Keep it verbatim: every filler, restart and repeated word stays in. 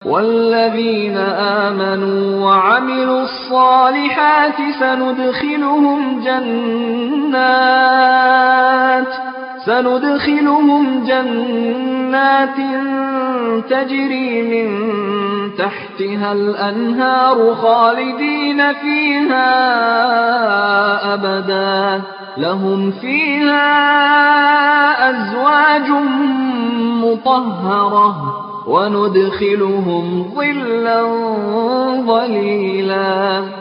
وَالَّذِينَ آمَنُوا وَعَمِلُوا الصَّالِحَاتِ سَنُدْخِلُهُمْ جَنَّاتٍ سندخلهم جنات تجري من تحتها الأنهار خالدين فيها أبدا لهم فيها أزواج مطهرة وندخلهم ظلا ظليلا